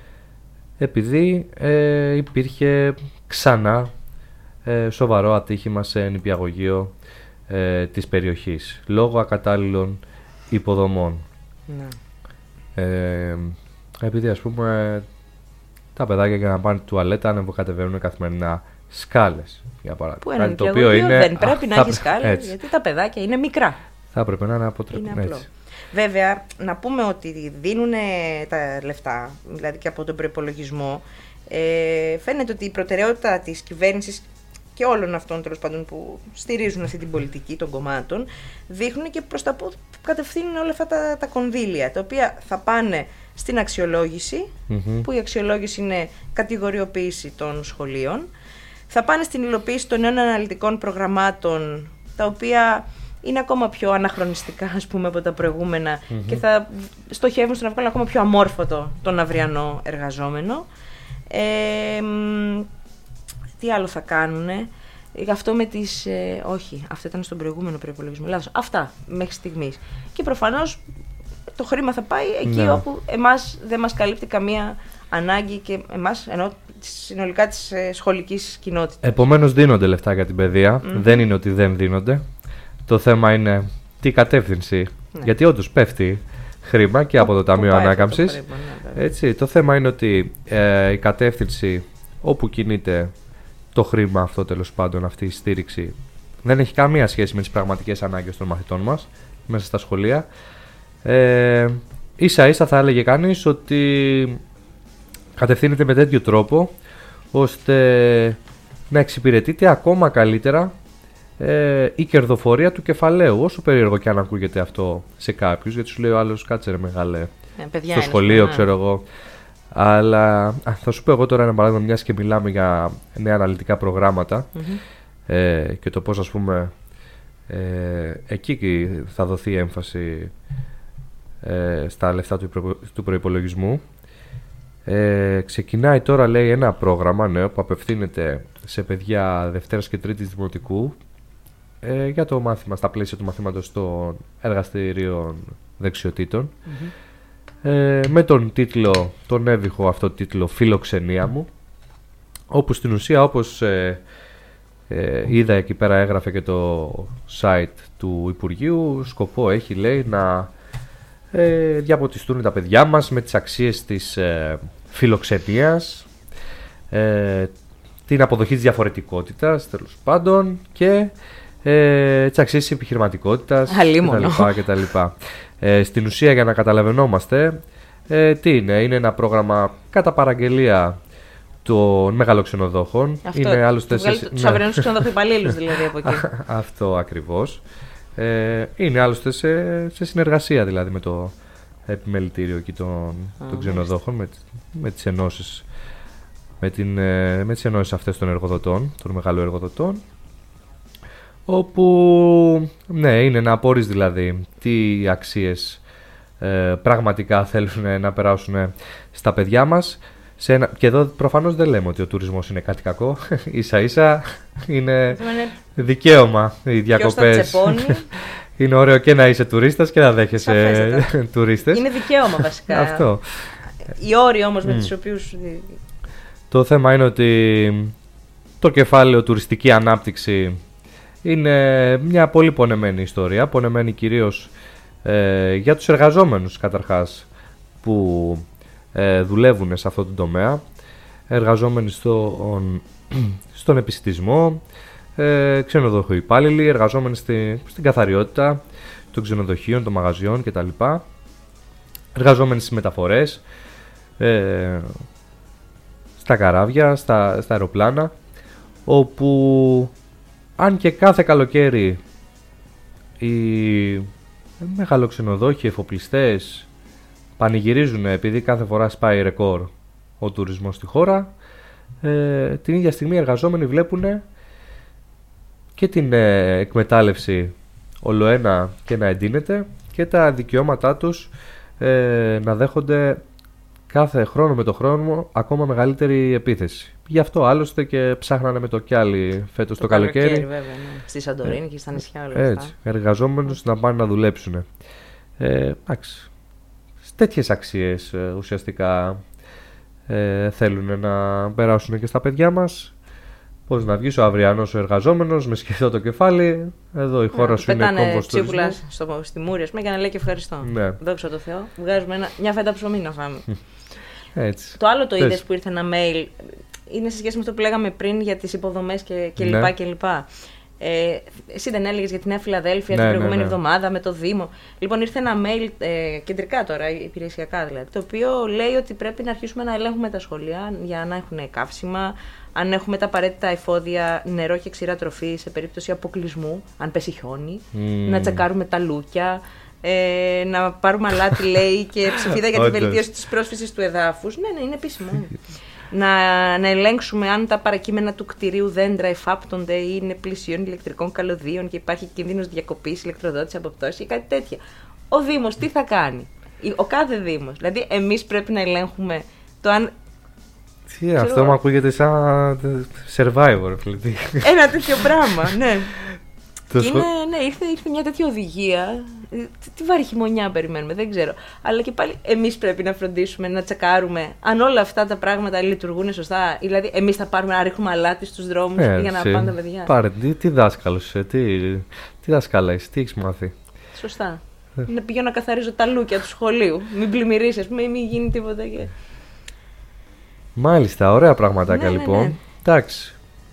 επειδή ε, υπήρχε ξανά ε, σοβαρό ατύχημα σε νηπιαγωγείο ε, της περιοχής, λόγω ακατάλληλων υποδομών. Mm. Ε, επειδή ας πούμε τα παιδάκια για να πάνε τουαλέτα ανεβοκατεβαίνουν καθημερινά σκάλες, για παράδειγμα. Που ένα το οποίο είναι, δεν πρέπει α, να έχει σκάλες, γιατί τα παιδάκια είναι μικρά. Θα έπρεπε να είναι αποτρεπτικό. Βέβαια, να πούμε ότι δίνουν τα λεφτά, δηλαδή και από τον προϋπολογισμό, ε, φαίνεται ότι η προτεραιότητα της κυβέρνησης και όλων αυτών τέλος πάντων που στηρίζουν αυτή την πολιτική των κομμάτων, δείχνουν και προς τα που κατευθύνουν όλα αυτά τα, τα κονδύλια, τα οποία θα πάνε στην αξιολόγηση, mm-hmm. που η αξιολόγηση είναι κατηγοριοποίηση των σχολείων, θα πάνε στην υλοποίηση των νέων αναλυτικών προγραμμάτων, τα οποία είναι ακόμα πιο αναχρονιστικά, ας πούμε, από τα προηγούμενα mm-hmm. και θα στοχεύουν στο να βγάλουν ακόμα πιο αμόρφωτο τον αυριανό εργαζόμενο. Ε, τι άλλο θα κάνουνε, αυτό με τις... Ε, όχι, αυτό ήταν στον προηγούμενο προϋπολογισμό, λάθος. Αυτά μέχρι στιγμής. Και προφανώς το χρήμα θα πάει εκεί ναι. όπου εμάς δεν μας καλύπτει καμία ανάγκη και εμάς, ενώ συνολικά της ε, σχολικής κοινότητας. Επομένως δίνονται λεφτά για την παιδεία, mm-hmm. δεν είναι ότι δεν δίνονται. Το θέμα είναι τι κατεύθυνση, ναι. γιατί όντως πέφτει χρήμα και από το Ταμείο Ανάκαμψης. Το, ναι, έτσι, το θέμα είναι ότι ε, η κατεύθυνση όπου κινείται το χρήμα αυτό, τέλος πάντων, αυτή η στήριξη, δεν έχει καμία σχέση με τις πραγματικές ανάγκες των μαθητών μας μέσα στα σχολεία. Ε, ίσα ίσα θα έλεγε κανείς ότι κατευθύνεται με τέτοιο τρόπο ώστε να εξυπηρετείται ακόμα καλύτερα ε, η κερδοφορία του κεφαλαίου, όσο περίεργο και αν ακούγεται αυτό σε κάποιους, γιατί σου λέει ο άλλος κάτσε ρε μεγάλε ε, στο σχολείο ναι. ξέρω εγώ. Αλλά α, θα σου πω εγώ τώρα ένα παράδειγμα, μιας και μιλάμε για νέα αναλυτικά προγράμματα mm-hmm. ε, και το πώς ας πούμε ε, εκεί θα δοθεί έμφαση ε, στα λεφτά του, προ, του προϋπολογισμού. Ε, ξεκινάει τώρα, λέει, ένα πρόγραμμα νέο που απευθύνεται σε παιδιά Δευτέρας και Τρίτης Δημοτικού ε, για το μάθημα, στα πλαίσια του μαθήματος των εργαστηρίων δεξιοτήτων. Mm-hmm. ε, με τον τίτλο, τον έβυχο αυτό τίτλο «Φιλοξενία μου», όπου στην ουσία, όπως ε, ε, είδα εκεί πέρα, έγραφε και το site του Υπουργείου, σκοπό έχει, λέει, να ε, διαποτιστούν τα παιδιά μας με τις αξίες της ε, φιλοξενίας, ε, την αποδοχή της διαφορετικότητας, τέλος πάντων, και ε, τις αξίες της επιχειρηματικότητας κτλ. Ε, στην ουσία, για να καταλαβαίνόμαστε, ε, τι είναι, είναι ένα πρόγραμμα κατά παραγγελία των μεγαλοξενοδόχων. Αυτό, είναι άλλωστε του σε... τους αυριανούς ξενοδοχοϊπαλλήλους δηλαδή από εκεί. Αυτό ακριβώς. Ε, είναι άλλωστε σε, σε συνεργασία δηλαδή με το επιμελητήριο εκεί των, ah, των ξενοδόχων, με, με τις ενώσεις, με, την, με τις ενώσεις αυτές των εργοδοτών, των μεγάλων εργοδοτών, όπου ναι, είναι να απορείς δηλαδή τι αξίες ε, πραγματικά θέλουν να περάσουν στα παιδιά μας. Σε ένα... Και εδώ προφανώς δεν λέμε ότι ο τουρισμός είναι κάτι κακό. Ίσα ίσα είναι δικαίωμα οι διακοπές. Είναι ωραίο και να είσαι τουρίστας και να δέχεσαι τουρίστες. Είναι δικαίωμα βασικά. Αυτό. Οι όροι όμως με mm. τους οποίους... Το θέμα είναι ότι το κεφάλαιο τουριστική ανάπτυξη είναι μια πολύ πονεμένη ιστορία. Πονεμένη κυρίως ε, για τους εργαζόμενους καταρχάς που ε, δουλεύουν σε αυτό το τομέα. Εργαζόμενοι στον, στον επισιτισμό, ε, ξενοδοχοϊπάλληλοι, εργαζόμενοι στη, στην καθαριότητα των ξενοδοχείων, των μαγαζιών κτλ. Εργαζόμενοι στις μεταφορές, ε, στα καράβια, στα, στα αεροπλάνα, όπου αν και κάθε καλοκαίρι οι μεγαλοξενοδόχοι, εφοπλιστές πανηγυρίζουν επειδή κάθε φορά σπάει ρεκόρ ο τουρισμός στη χώρα, ε, την ίδια στιγμή οι εργαζόμενοι βλέπουν και την ε, εκμετάλλευση ολοένα και να εντείνεται και τα δικαιώματά τους ε, να δέχονται κάθε χρόνο με το χρόνο ακόμα μεγαλύτερη επίθεση. Γι' αυτό άλλωστε και ψάχνανε με το κιάλι φέτος το, το καλοκαίρι. καλοκαίρι βέβαια, ναι. Στη Σαντορίνη ε, και στα νησιά όλα έτσι, αυτά. Εργαζόμενους να πάνε να δουλέψουν. Ε, εντάξει. Τέτοιες αξίες ε, ουσιαστικά ε, θέλουν να περάσουν και στα παιδιά μας. Πώς να βγεις ο αυριανός ο εργαζόμενος με σκεφτό το κεφάλι. Εδώ η χώρα yeah, σου είναι κόμπος τουρισμού. Πετάνε ψίχουλα στη μούρη για να λέει και ευχαριστώ. Ναι. Δόξα τω Θεώ. Βγάζουμε ένα, μια φέτα ψωμί να φάμε. Έτσι. Το άλλο το είδες που ήρθε ένα mail είναι σε σχέση με αυτό που λέγαμε πριν για τις υποδομές και, και, ναι. λοιπά και λοιπά. Ε, εσύ δεν έλεγες για τη Νέα Φιλαδέλφια ναι, την προηγούμενη ναι, ναι. εβδομάδα με το Δήμο. Λοιπόν, ήρθε ένα mail ε, κεντρικά τώρα, υπηρεσιακά δηλαδή, το οποίο λέει ότι πρέπει να αρχίσουμε να ελέγχουμε τα σχολεία για να έχουν καύσιμα, αν έχουμε τα απαραίτητα εφόδια, νερό και ξηρά τροφή σε περίπτωση αποκλεισμού, αν πέσει χιόνι, mm. να τσεκάρουμε τα λούκια, ε, να πάρουμε αλάτι, λέει, και ψηφίδα για τη βελτίωση της πρόσφυσης του εδάφους. Ναι, ναι, είναι επίσημο. Να, να ελέγξουμε αν τα παρακείμενα του κτηρίου δέντρα εφάπτονται ή είναι πλησίων ηλεκτρικών καλωδίων και υπάρχει κίνδυνος διακοπής, ηλεκτροδότηση, αποπτώση ή κάτι τέτοια. Ο Δήμος τι θα κάνει, ο κάθε Δήμος. Δηλαδή, εμείς πρέπει να ελέγχουμε το αν. Τι, αυτό μου ακούγεται σαν Survivor. Δηλαδή. Ένα τέτοιο πράγμα, ναι. Είναι, ναι, ήρθε, ήρθε μια τέτοια οδηγία. Τι, τι βάρη χειμωνιά περιμένουμε, δεν ξέρω. Αλλά και πάλι εμείς πρέπει να φροντίσουμε να τσεκάρουμε αν όλα αυτά τα πράγματα λειτουργούν σωστά. Δηλαδή, εμείς θα πάρουμε να ρίχνουμε αλάτι στους δρόμους ε, για να πάνε τα παιδιά. Πάρε, τι, τι δάσκαλος είσαι, τι, τι δάσκαλα είσαι, τι έχεις μάθει. Σωστά. Ε. Να πηγαίνω να καθαρίζω τα λούκια του σχολείου. Μην πλημμυρίσει, α πούμε, ή μην γίνει τίποτα. Και... Μάλιστα, ωραία πραγματάκια ναι, λοιπόν. Ναι, ναι. Εντάξει.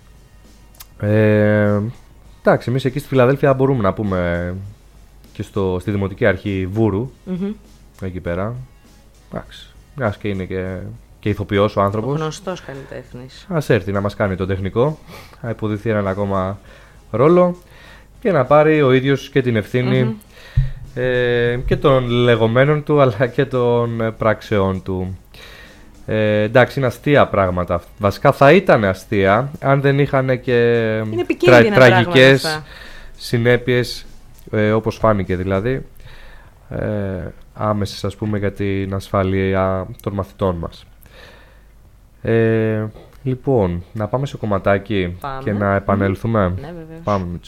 Ε, εντάξει, εμείς εκεί στη Φιλαδέλφια μπορούμε να πούμε και στο, στη Δημοτική Αρχή Βούρου. Mm-hmm. Εκεί πέρα. Εντάξει. Μιας και είναι και, και ηθοποιός ο άνθρωπος. Ο γνωστός καλλιτέχνης. Ας έρθει να μας κάνει τον τεχνικό. Να υποδηθεί έναν ακόμα ρόλο και να πάρει ο ίδιος και την ευθύνη mm-hmm. ε, και των λεγόμενων του αλλά και των πράξεών του. Ε, εντάξει, είναι αστεία πράγματα. Βασικά θα ήταν αστεία αν δεν είχαν και τρα, τραγικές συνέπειες, ε, όπως φάνηκε δηλαδή, ε, άμεσες ας πούμε για την ασφάλεια των μαθητών μας. Ε, λοιπόν, να πάμε σε κομματάκι Πάμε. και να επανέλθουμε. Ναι, βεβαίως. Πάμε, Μίτσο.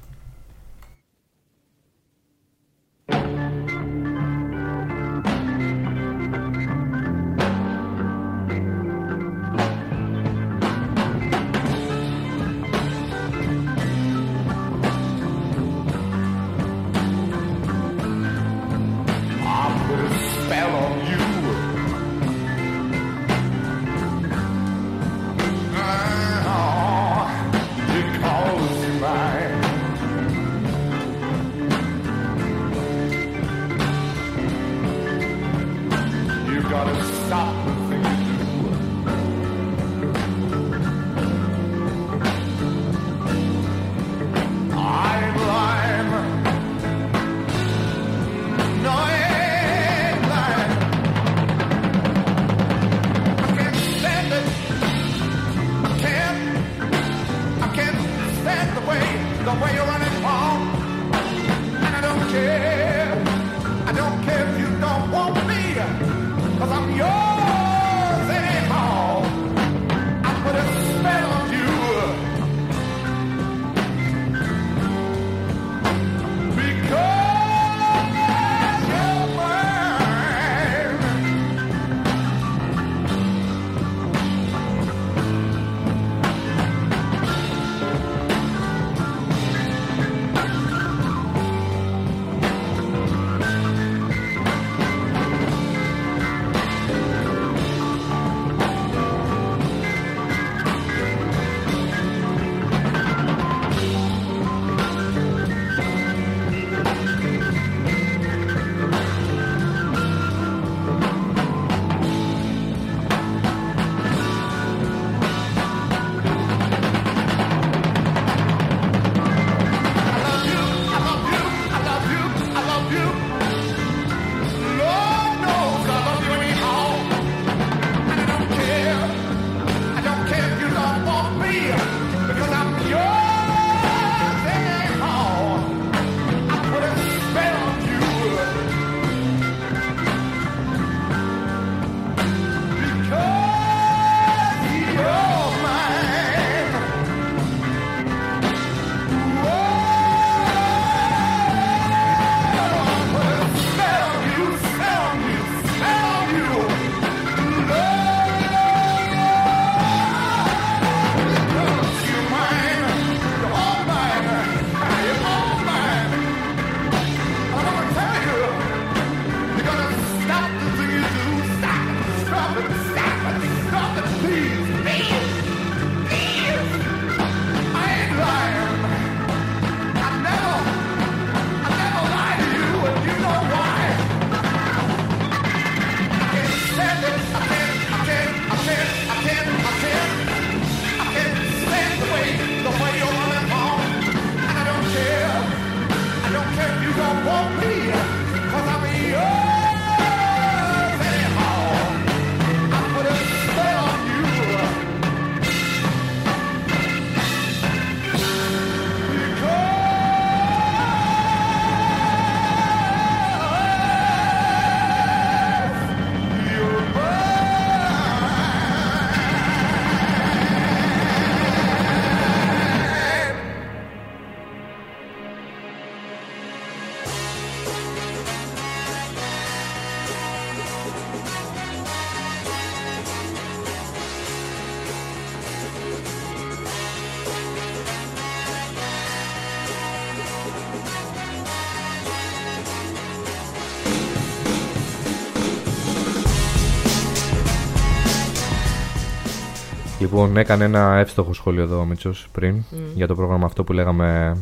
Λοιπόν, έκανε ένα εύστοχο σχόλιο εδώ ο Μίτσος πριν mm. για το πρόγραμμα αυτό που λέγαμε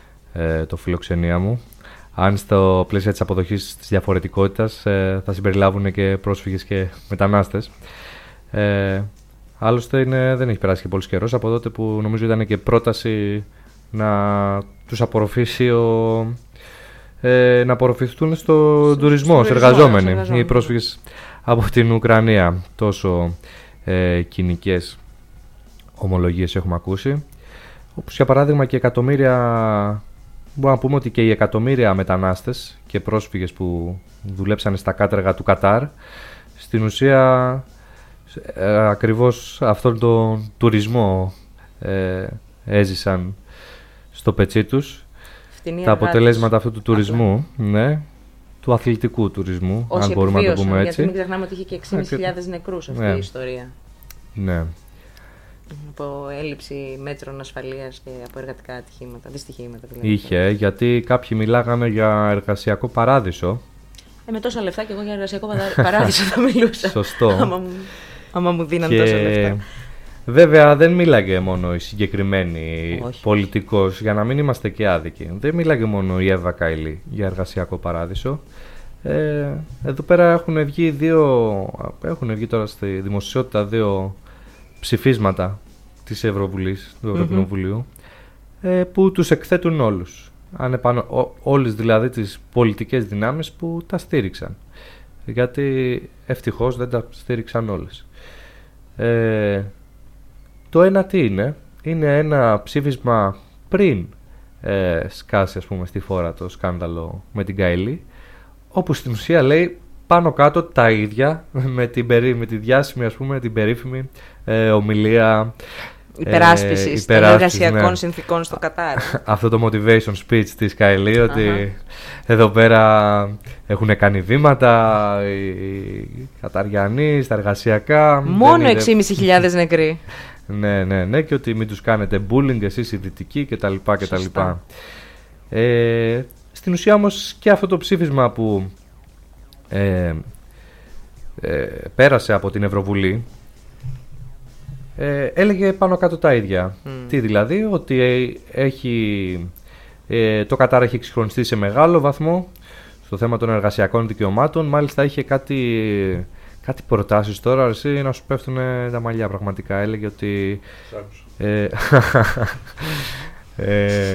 ε, το φιλοξενία μου. Αν στο πλαίσιο της αποδοχής της διαφορετικότητας ε, θα συμπεριλάβουν και πρόσφυγες και μετανάστες. Ε, άλλωστε είναι, δεν έχει περάσει και πολύς καιρός από τότε που νομίζω ήταν και πρόταση να τους απορροφήσει ο, ε, να απορροφηθούν στο τουρισμό, σε εργαζόμενοι, οι πρόσφυγες από την Ουκρανία. Τόσο ε, κοινικές ομολογίες έχουμε ακούσει, όπως για παράδειγμα και εκατομμύρια, μπορούμε να πούμε ότι και οι εκατομμύρια μετανάστες και πρόσφυγες που δουλέψανε στα κάτεργα του Κατάρ, στην ουσία ε, ακριβώς αυτόν τον τουρισμό ε, έζησαν στο πετσί τους. Φτηνή Τα αποτελέσματα εργάτες. αυτού του τουρισμού, ναι, του αθλητικού τουρισμού, Όσοι αν μπορούμε να το πούμε έτσι. Γιατί μην ξεχνάμε ότι είχε και έξι χιλιάδες πεντακόσιους νεκρούς αυτή ναι. η ιστορία. Ναι. Από έλλειψη μέτρων ασφαλείας και από εργατικά ατυχήματα, δυστυχήματα δηλαδή. Είχε, γιατί κάποιοι μιλάγανε για εργασιακό παράδεισο. Ε, με τόσα λεφτά και εγώ για εργασιακό παράδεισο θα μιλούσα. Σωστό. άμα, μου, άμα μου δίναν και... τόσα λεφτά. Βέβαια δεν μίλαγε μόνο η συγκεκριμένη Όχι. πολιτικός, για να μην είμαστε και άδικοι. Δεν μίλαγε μόνο η Εύα Καηλή για εργασιακό παράδεισο. Ε, εδώ πέρα έχουν βγει δύο, έχουν βγει τώρα στη δημοσιότητα δύο ψηφίσματα της Ευρωβουλής, του Ευρωκοινοβουλίου, mm-hmm. ε, που τους εκθέτουν όλους. Ανεπανω, ό, όλες δηλαδή τις πολιτικές δυνάμεις που τα στήριξαν. Γιατί ευτυχώς δεν τα στήριξαν όλες. Ε, το ένα τι είναι, είναι ένα ψήφισμα πριν ε, σκάσει ας πούμε στη φόρα το σκάνδαλο με την Καηλή, όπου στην ουσία λέει πάνω κάτω τα ίδια με, την περί, με τη διάσημη ας πούμε την περίφημη ε, ομιλία υπεράσπισης ε, των εργασιακών ναι. συνθήκων στο Κατάρ. Αυτό το motivation speech της Καηλή, ότι uh-huh. εδώ πέρα έχουν κάνει βήματα οι Καταριανοί στα εργασιακά. Μόνο έξι χιλιάδες πεντακόσιους νεκροί. Ναι, ναι, ναι, και ότι μην τους κάνετε bullying εσείς οι δυτικοί κτλ. κτλ. Ε, στην ουσία όμως και αυτό το ψήφισμα που ε, ε, πέρασε από την Ευρωβουλή ε, έλεγε πάνω κάτω τα ίδια. Mm. Τι δηλαδή, ότι ε, έχει, ε, το Κατάρ έχει εξυγχρονιστεί σε μεγάλο βαθμό στο θέμα των εργασιακών δικαιωμάτων. Μάλιστα είχε κάτι, κάτι προτάσεις τώρα, εσύ, να σου πέφτουν τα μαλλιά πραγματικά. Έλεγε ότι... Ε, ε,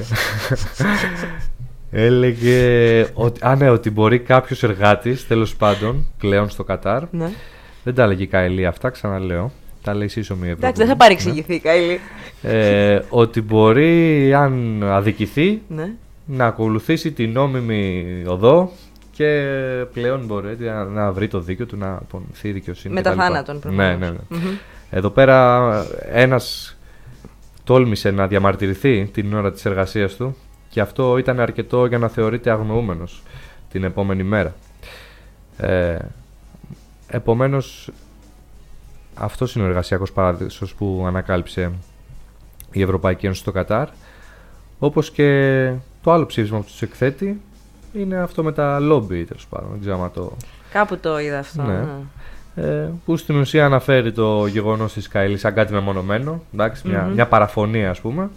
έλεγε ότι, α, ναι, ότι μπορεί κάποιος εργάτης, τέλος πάντων, πλέον στο Κατάρ, ναι. δεν τα έλεγε η Καηλή αυτά, ξαναλέω, τα λέει σύσσωμη η Ευρώπη. Εντάξει, δεν θα παρεξηγηθεί η Καηλή. Ε, ότι μπορεί, αν αδικηθεί, ναι. να ακολουθήσει την νόμιμη οδό και πλέον μπορεί να, να βρει το δίκαιο του, να απονηθεί δικαιοσύνη. Μετά θάνατον, ναι, ναι, ναι. Mm-hmm. Εδώ πέρα ένας τόλμησε να διαμαρτυρηθεί την ώρα της εργασίας του και αυτό ήταν αρκετό για να θεωρείται αγνοούμενος την επόμενη μέρα. Ε, επομένως, αυτός είναι ο εργασιακός παράδεισος που ανακάλυψε η Ευρωπαϊκή Ένωση στο Κατάρ, όπως και το άλλο ψήφισμα που τους εκθέτει είναι αυτό με τα λόμπι, τέλος πάντων. Δεν ξέρω αν το... Κάπου το είδα αυτό. Ναι. Ναι. Ε, που στην ουσία αναφέρει το γεγονός της Καηλής σαν κάτι μεμονωμένο, εντάξει, mm-hmm. μια, μια παραφωνία ας πούμε.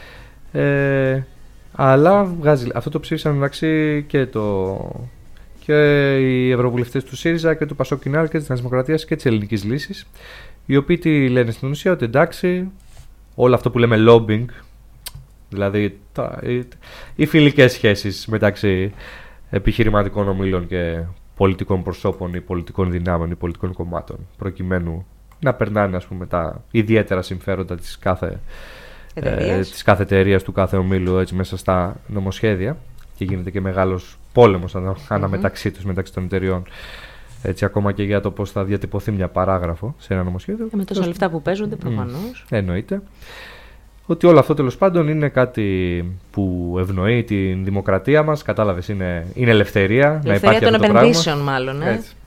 Ε, αλλά βγάζει, αυτό το ψήφισαν εντάξει και, το, και οι ευρωβουλευτές του ΣΥΡΙΖΑ και του Πασόκ-Κινάλ και της Νέας Δημοκρατίας και της Ελληνικής Λύσης, οι οποίοι τι λένε στην ουσία, ότι εντάξει, όλο αυτό που λέμε lobbying, δηλαδή τα, οι, οι φιλικές σχέσεις μεταξύ επιχειρηματικών ομίλων και πολιτικών προσώπων ή πολιτικών δυνάμεων ή πολιτικών κομμάτων, προκειμένου να περνάνε ας πούμε τα ιδιαίτερα συμφέροντα της κάθε εταιρείας, ε, της κάθε εταιρείας, του κάθε ομίλου έτσι, μέσα στα νομοσχέδια, και γίνεται και μεγάλος πόλεμος ανα, mm-hmm. αναμεταξύ τους, μεταξύ των εταιρεών, έτσι, ακόμα και για το πώς θα διατυπωθεί μια παράγραφο σε ένα νομοσχέδιο. Και με τόσα λεφτά που παίζονται προφανώς. Mm, εννοείται. Ότι όλο αυτό τέλος πάντων είναι κάτι που ευνοεί την δημοκρατία μας. Κατάλαβες, είναι, είναι ελευθερία. Ελευθερία να υπάρχει των αυτό επενδύσεων, το μάλλον. Ε? Έτσι.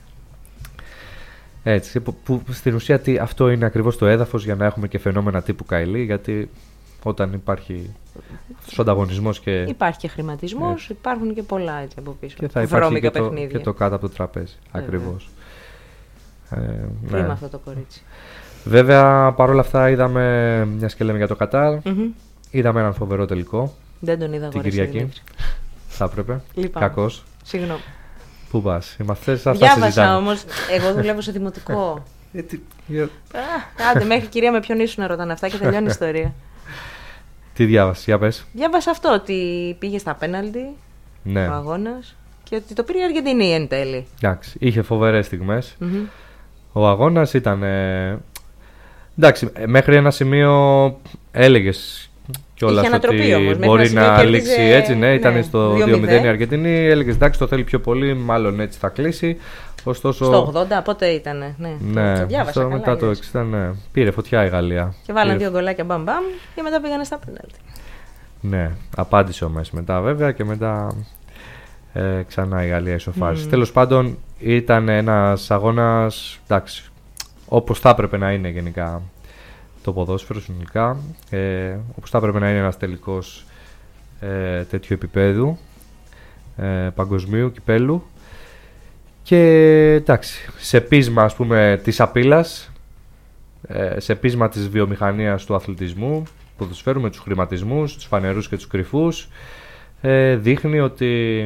Έτσι. Που, που στην ουσία τι, αυτό είναι ακριβώς το έδαφος για να έχουμε και φαινόμενα τύπου Καηλή. Γιατί όταν υπάρχει αυτός ο ανταγωνισμός και. Υπάρχει και χρηματισμός, υπάρχουν και πολλά έτσι από πίσω. Και θα υπάρχει και το, και το κάτω από το τραπέζι. Ακριβώς. Ε, Κρίμα ναι. αυτό το κορίτσι. Βέβαια, παρόλα αυτά, είδαμε, μιας και λέμε για το Κατάρ, Mm-hmm. είδαμε έναν φοβερό τελικό. Δεν τον είδα την Κυριακή. Θα έπρεπε. Κακός. Συγγνώμη. Πού πας, οι μαθητές αυτά συζητάνε. Διάβασα όμως, εγώ δουλεύω σε δημοτικό. Ε, τι... Άντε, μέχρι κυρία με ποιον ήσουν να ρωτάνε αυτά και τελειώνει η ιστορία. Τι διάβασες, για πες. Διάβασα αυτό, ότι πήγε στα πέναλτι ναι. ο αγώνας και ότι το πήρε η Αργεντινή εν τέλει. Εντάξει, είχε φοβερές στιγμές. Mm-hmm. Ο αγώνας ήταν. Ε... Εντάξει, μέχρι ένα σημείο έλεγες κιόλας ότι όμως, μπορεί να κέρδιζε... λήξει έτσι. Ναι, ήταν ναι, στο δύο μηδέν η Αργεντινή. Έλεγε εντάξει, το θέλει πιο πολύ, μάλλον έτσι θα κλείσει. Ωστόσο... Στο ογδόντα, πότε ήταν. Ναι, ναι το διάβασα. Στο, μετά το εξήντα, ναι. Πήρε φωτιά η Γαλλία. Και βάλαν Πήρε... δύο γκολάκια μπαμ μπαμ και μετά πήγανε στα πέναλτι. Ναι, απάντησε ο Μέση μετά βέβαια και μετά ε, ξανά η Γαλλία ισοφάρισε. Mm. Τέλος πάντων, ήταν ένας αγώνας, εντάξει, όπως θα έπρεπε να είναι γενικά το ποδόσφαιρο συνολικά, ε, όπως θα έπρεπε να είναι ένας τελικός ε, τέτοιου επίπεδου ε, παγκοσμίου κυπέλου. Και εντάξει, σε πείσμα ας πούμε της απείλας, ε, σε πείσμα της βιομηχανίας του αθλητισμού, ποδοσφαίρου με τους χρηματισμούς, τους φανερούς και τους κρυφούς, ε, δείχνει ότι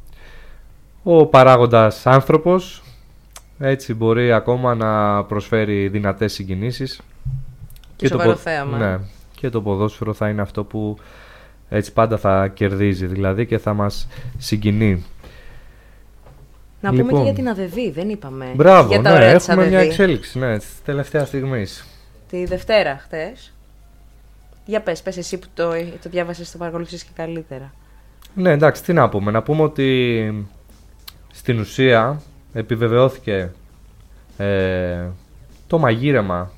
ο παράγοντας άνθρωπος έτσι μπορεί ακόμα να προσφέρει δυνατές συγκινήσεις και, και, το, πο... θέαμα. Ναι, και το ποδόσφαιρο θα είναι αυτό που έτσι πάντα θα κερδίζει δηλαδή και θα μας συγκινεί. Να λοιπόν, πούμε και για την ΑΔΕΔΗ, δεν είπαμε. Μπράβο, για τα ναι, ωραία έχουμε της μια εξέλιξη ναι, τελευταία στιγμής. Τη Δευτέρα χτες. Για πες, πες εσύ που το, το διάβασες, το παρακολουθείς και καλύτερα. Ναι, εντάξει, τι να πούμε. Να πούμε ότι στην ουσία επιβεβαιώθηκε ε, το μαγείρεμα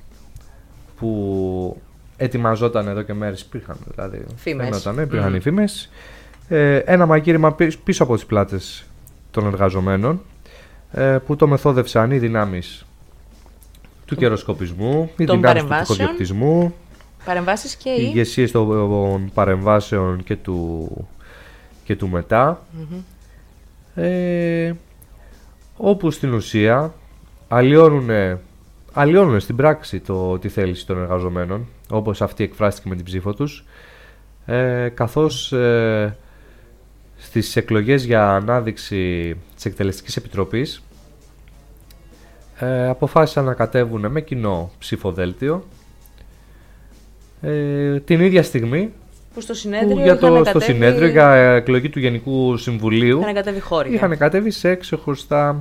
που ετοιμαζόταν εδώ και μέρες. Υπήρχαν δηλαδή φήμες. Υπήρχαν mm. οι φήμες. Ε, ένα μαγείρεμα πίσω από τις πλάτες των εργαζομένων ε, που το μεθόδευσαν οι δυνάμεις του το... καιροσκοπισμού, οι δυνάμεις του τυχοδιοκτισμού, παρεμβάσεις και οι ηγεσίες των παρεμβάσεων και του, και του μετά, mm-hmm. ε, όπου στην ουσία αλλοιώνουν, αλλοιώνουν στην πράξη το, τη θέληση των εργαζομένων, όπως αυτή εκφράστηκε με την ψήφο τους, ε, καθώς ε, στις εκλογές για ανάδειξη της Εκτελεστικής Επιτροπής ε, αποφάσισαν να κατέβουν με κοινό ψηφοδέλτιο ε, την ίδια στιγμή που στο συνέδριο, που για το, είχαν στο κατέβει... συνέδριο για εκλογή του Γενικού Συμβουλίου είχαν κατέβει χώρια. Είχαν κατέβει σε ξεχωριστά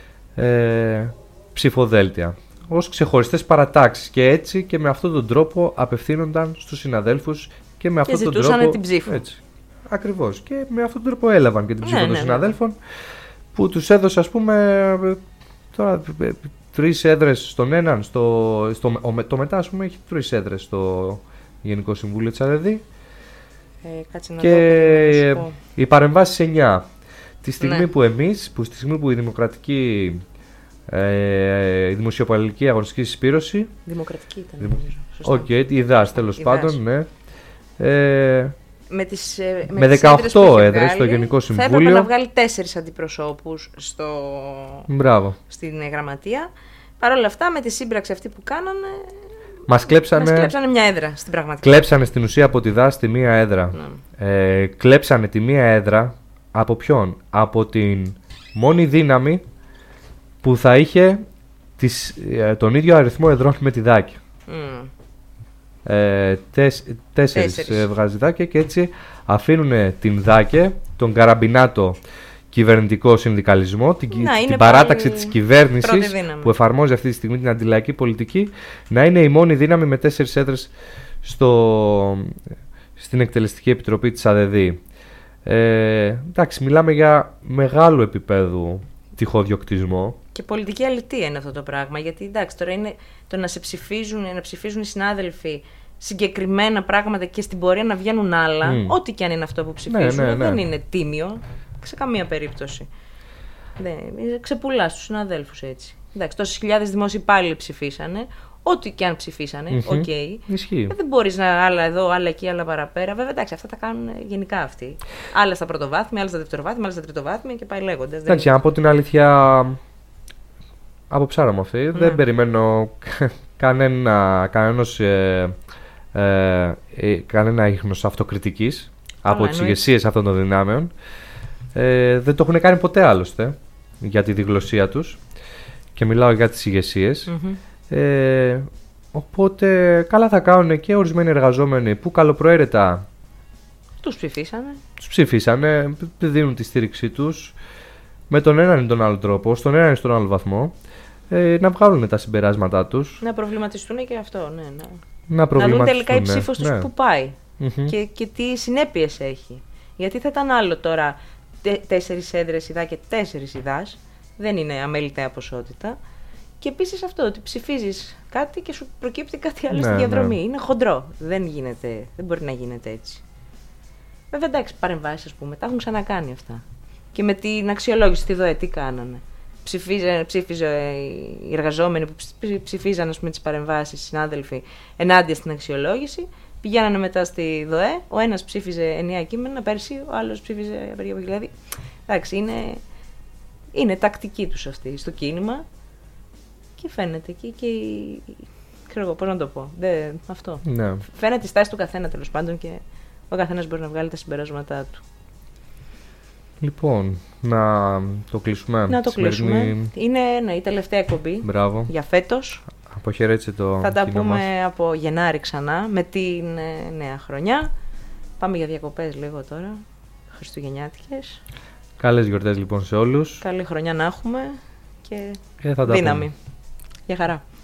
ε, ψηφοδέλτια ως ξεχωριστές παρατάξεις και έτσι και με αυτόν τον τρόπο απευθύνονταν στους συναδέλφους και με αυτόν και τον τρόπο ζητούσαν την ψήφο. Έτσι. Ακριβώς. Και με αυτόν τον τρόπο έλαβαν και την ψήφο ναι, των ναι, συναδέλφων, ναι. που τους έδωσε, ας πούμε, τώρα, τρεις έδρες στον έναν, στο, στο, ο, το μετά, ας πούμε, έχει τρεις έδρες στο Γενικό Συμβούλιο της ΑΔΕΔΗ ε, κάτσε να και το πω, οι παρεμβάσεις εννιά. Τη στιγμή ναι. που εμείς, που στη στιγμή που η δημοκρατική, ε, η δημοσιοπαλληλική αγωνιστική συσπήρωση. Δημοκρατική ήταν. Δημο... Οκ, okay, η ΔΑΣ τέλος πάντων, ναι. Ε, με, τις, με, με δεκαοκτώ έδρες στο Γενικό Συμβούλιο. Θα έπρεπε να βγάλει τέσσερις αντιπροσώπους στο, στην γραμματεία. Παρ' όλα αυτά, με τη σύμπραξη αυτή που κάνανε, μας κλέψανε, μας κλέψανε μια έδρα στην πραγματικότητα. Κλέψανε στην ουσία από τη ΔΑΣ τη μία έδρα. Ναι. Ε, κλέψανε τη μία έδρα από ποιον? Από την μόνη δύναμη που θα είχε τις, τον ίδιο αριθμό εδρών με τη ΔΑΚ. Mm. Ε, τεσ, τέσσερις, τέσσερις βγάζει ΔΑΚΕ και έτσι αφήνουν την ΔΑΚΕ, τον καραμπινάτο κυβερνητικό συνδικαλισμό, την, την παράταξη της κυβέρνησης που εφαρμόζει αυτή τη στιγμή την αντιλαϊκή πολιτική, να είναι η μόνη δύναμη με τέσσερις έδρες στο, στην Εκτελεστική Επιτροπή της ΑΔΕΔΗ. Ε, εντάξει, μιλάμε για μεγάλου επίπεδου τυχοδιοκτισμό. Και πολιτική αλητεία είναι αυτό το πράγμα. Γιατί εντάξει, τώρα είναι το να σε ψηφίζουν, να ψηφίζουν οι συνάδελφοι συγκεκριμένα πράγματα και στην πορεία να βγαίνουν άλλα, mm. ό,τι και αν είναι αυτό που ψηφίζουν, ναι, ναι, ναι. δεν είναι τίμιο σε καμία περίπτωση. Ναι, ξεπουλάς τους συναδέλφους έτσι. Εντάξει, τόσες χιλιάδες δημόσιοι υπάλληλοι ψηφίσανε. Ό,τι και αν ψηφίσανε, οκ. Mm-hmm. Okay. Δεν μπορείς να άλλα εδώ, άλλα εκεί, άλλα παραπέρα. Βέβαια, εντάξει, αυτά τα κάνουν γενικά αυτοί. Άλλα στα πρωτοβάθμια, άλλα στα δευτεροβάθμια, άλλα στα τριτοβάθμια και πάει λέγοντας. Εντάξει, να πω την αλήθεια, από ψάρα μου αυτή, ναι. δεν περιμένω κανένα, κανένας, ε, ε, ε, κανένα ίχνος αυτοκριτικής από τις ηγεσίες αυτών των δυνάμεων. Ε, δεν το έχουν κάνει ποτέ άλλωστε για τη διγλωσία τους και μιλάω για τις ηγεσίες. Mm-hmm. Ε, οπότε καλά θα κάνουν και ορισμένοι εργαζόμενοι που καλοπροαίρετα τους ψηφίσανε. Τους ψηφίσανε, δίνουν τη στήριξή τους με τον έναν ή τον άλλο τρόπο, στον έναν ή στον άλλο βαθμό, ε, να βγάλουν τα συμπεράσματά τους. Να προβληματιστούν και αυτό, ναι, ναι. Να, να δουν τελικά η ψήφος τους ναι. που πάει. Mm-hmm. και, και τι συνέπειες έχει. Γιατί θα ήταν άλλο τώρα τε, τέσσερις έδρες Ιδά και τέσσερις Ιδάς, δεν είναι αμεληταία ποσότητα. Και επίσης αυτό, ότι ψηφίζεις κάτι και σου προκύπτει κάτι άλλο ναι, στη διαδρομή. Ναι. Είναι χοντρό, δεν, γίνεται, δεν μπορεί να γίνεται έτσι. Βέβαια εντάξει, παρεμβάσεις ας πούμε, τα έχουν ξανακάνει αυτά. Και με την αξιολόγηση στη ΔΟΕ τι κάνανε. Ψηφίζε, ψήφιζε οι εργαζόμενοι που ψηφίζαν ας πούμε, τις παρεμβάσεις, οι συνάδελφοι, ενάντια στην αξιολόγηση. Πηγαίνανε μετά στη ΔΟΕ, ο ένας ψήφιζε ενιαία κείμενα πέρσι, ο άλλος ψήφιζε απεργία. Δηλαδή, εντάξει, είναι, είναι τακτική τους αυτή στο κίνημα και φαίνεται εκεί και η... ξέρω εγώ πώς να το πω, Δε, αυτό. Ναι. Φαίνεται η στάση του καθένα τέλος πάντων και ο καθένας μπορεί να βγάλει τα συμπεράσματά του. Λοιπόν, να το κλείσουμε. Να το Σημερινή... κλείσουμε. Είναι ναι, η τελευταία εκπομπή Μπράβο. για φέτος. Αποχαιρέτησε το Θα τα κοινό πούμε μας. από Γενάρη ξανά με την ε, νέα χρονιά. Πάμε για διακοπές λίγο τώρα, χριστουγεννιάτικες. Καλές γιορτές λοιπόν σε όλους. Καλή χρονιά να έχουμε και Ε, θα τα δύναμη. πούμε. Γεια χαρά.